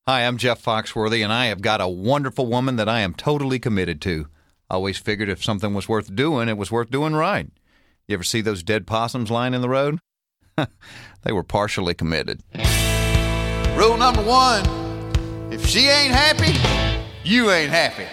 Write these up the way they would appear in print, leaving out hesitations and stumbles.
Hi, I'm Jeff Foxworthy, and I have got a wonderful woman that I am totally committed to. I always figured if something was worth doing, it was worth doing right. You ever see those dead possums lying in the road? They were partially committed. Rule number one, if she ain't happy, you ain't happy.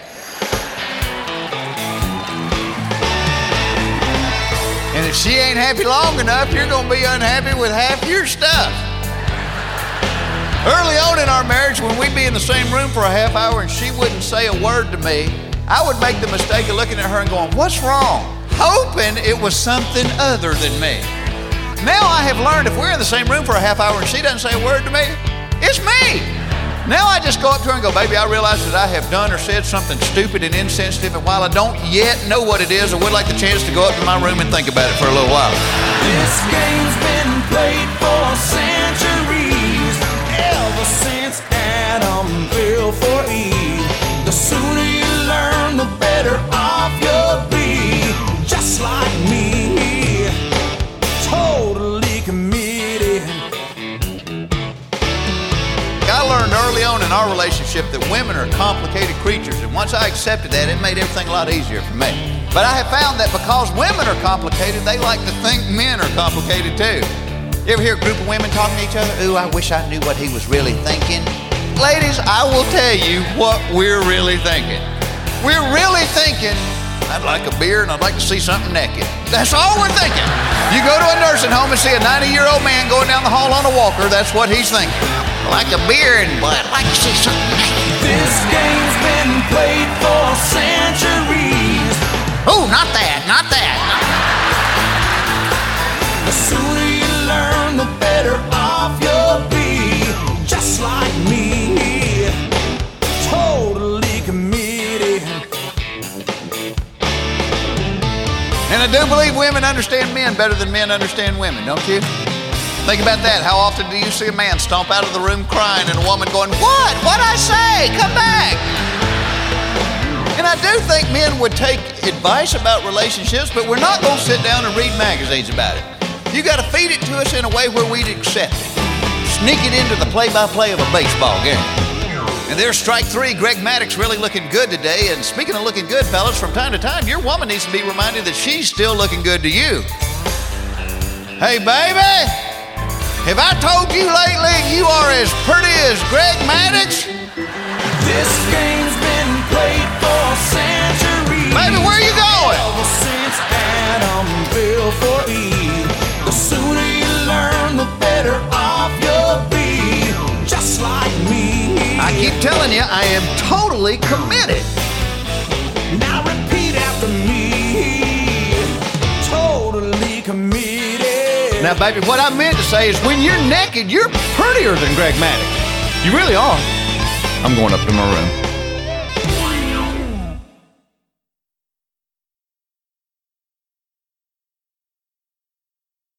And if she ain't happy long enough, you're going to be unhappy with half your stuff. Early on in our marriage, when we'd be in the same room for a half hour and she wouldn't say a word to me, I would make the mistake of looking at her and going, "What's wrong?" Hoping it was something other than me. Now I have learned if we're in the same room for a half hour and she doesn't say a word to me, it's me. Now I just go up to her and go, "Baby, I realize that I have done or said something stupid and insensitive, and while I don't yet know what it is, I would like the chance to go up to my room and think about it for a little while." This game's been played for centuries, ever since Adam fell for Eve. The sooner you learn, the better off you'll be. Just like me, totally committed. I learned early on in our relationship that women are complicated creatures, and once I accepted that, it made everything a lot easier for me. But I have found that because women are complicated, they like to think men are complicated too. You ever hear a group of women talking to each other? "Ooh, I wish I knew what he was really thinking." Ladies, I will tell you what we're really thinking. We're really thinking, "I'd like a beer and I'd like to see something naked." That's all we're thinking. You go to a nursing home and see a 90-year-old man going down the hall on a walker, that's what he's thinking. "I'd like a beer and boy, I'd like to see something naked." This game's been played for centuries. Oh, not that, not that. The sooner you learn, the better off you'll be. Just like me, totally committed. And I do believe women understand men better than men understand women, don't you? Think about that. How often do you see a man stomp out of the room crying and a woman going, "What? What'd I say? Come back." And I do think men would take advice about relationships, but we're not going to sit down and read magazines about it. You got to feed it to us in a way where we'd accept it. Sneak it into the play-by-play of a baseball game. And there's strike three. Greg Maddux really looking good today. And speaking of looking good, fellas, from time to time, your woman needs to be reminded that she's still looking good to you. "Hey, baby, have I told you lately you are as pretty as Greg Maddux?" This game's been played for centuries. "Baby, where you going?" Ever since Adam fell for Eve. The sooner you learn, the better off you'll be. Just like me. I keep telling you, I am totally committed. Now repeat after me. Totally committed. Now, baby, what I meant to say is when you're naked, you're prettier than Greg Maddux. You really are. I'm going up to my room.